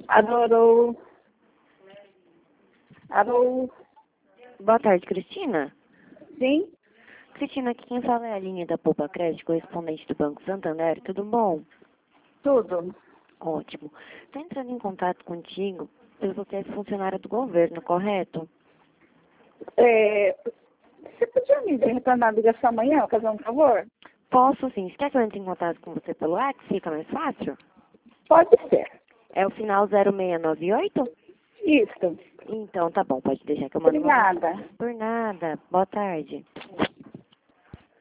Alô? Alô? Boa tarde, Cristina. Sim? Cristina, aqui quem fala é a linha da Poupa Crédito, correspondente do Banco Santander. Tudo bom? Tudo. Ótimo. Estou entrando em contato contigo, pois você é funcionária do governo, correto? Você podia me retornar a ligação amanhã, fazer um favor? Posso sim. Você quer que eu entre em contato com você pelo WhatsApp? Fica mais fácil? Pode ser. É o final 0698? Isso. Então, tá bom. Pode deixar que eu mando uma Obrigada. mensagem. Por nada. Boa tarde.